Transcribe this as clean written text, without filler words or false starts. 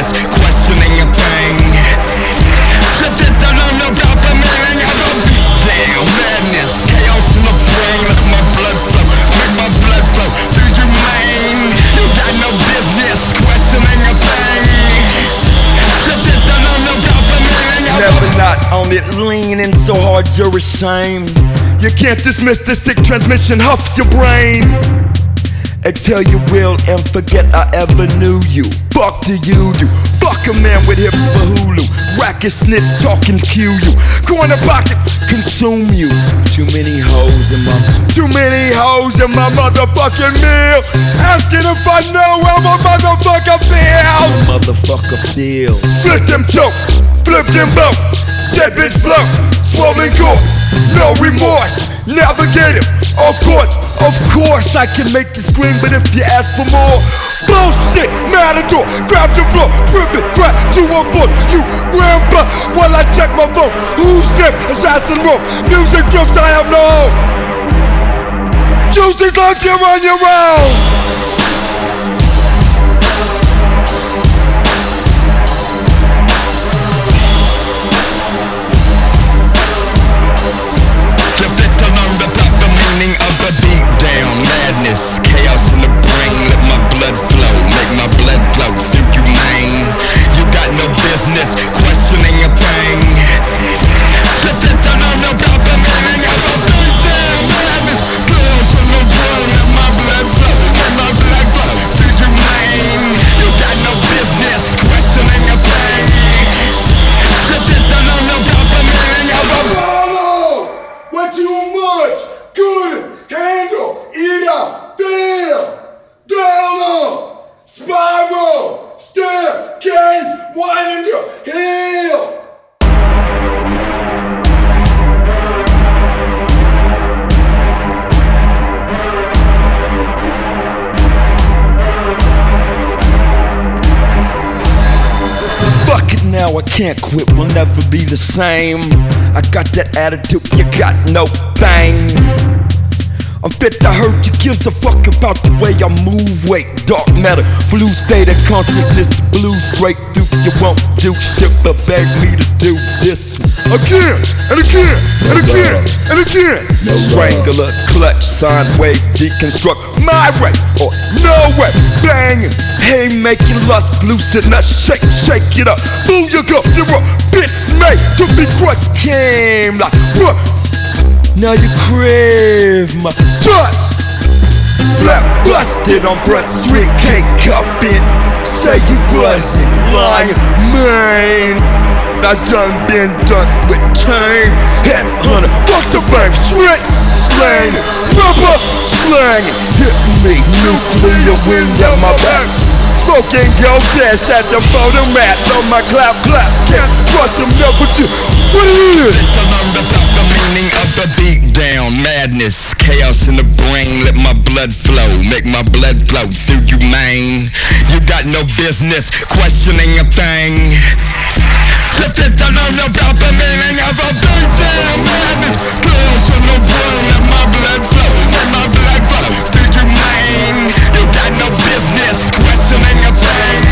business questioning a thing. You don't know about the meaning of a beatdown. Madness, chaos in the brain. Let my blood flow, make my blood flow through your vein. You got no business questioning a thing. You don't know about the meaning of Never not on it, leaning so hard you're ashamed. You can't dismiss the sick transmission, huffs your brain. Exhale your will and forget I ever knew you. Fuck do you do? Fuck a man with hips for Hulu. Racket snitch talking cue you. Corner pocket consume you. Too many hoes in my motherfucking meal. Asking if I know how a motherfucker feels. Motherfucker feels. Split them choke, flip them both. Dead bitch flow, swollen corpse, no remorse. Navigate it, of course I can make you scream, but if you ask for more, bullshit, matador, grab your floor, rip it, grab 214, you ramble while I check my phone. Who's next? Assassin roll, music drifts, I have no. Choose this life, you're on your own. Madness, chaos in the brain. Let my blood flow, make my blood flow through you, man. You got no business questioning a thing. You don't know about the meaning of a beatdown. Madness, chaos in the brain. Let my blood flow, make my blood flow through you, man. You got no business questioning a thing. You don't know about the meaning of a Follow what you much couldn't handle, eat up, feel, down on, spiral, staircase, winding your heel. Fuck it now, I can't quit, we'll never be the same. I got that attitude, you got no thing. I'm fit to hurt, you gives a fuck about the way I move. Wait, dark matter, flu state of consciousness, blue straight through. You won't do shit but beg me to do this one. Again, and again, and again, and again. Strangler, clutch, sine wave, deconstruct my way or no way. Banging, hey, making lust, loosen us, shake it up. Booyah, zero, bits made to be crushed. Came like what? Now you crave my touch. Flat busted on Broad Street, can't cup it. Say you wasn't lying, man. I done been done with tame headhunter, fuck the bank, straight slanging, rubber slanging. Hit me, nuclear wind at my back. Smoking go dash at the photo mat on my clap. Can't trust them, never do. What it is? The meaning of the beatdown. Madness, chaos in the brain. Let my blood flow, make my blood flow through you, man. You got no business questioning a thing. You don't know about the meaning of a beatdown. Madness, chaos in the brain. Let my blood flow, make my blood flow through you, man. You got no business questioning a thing.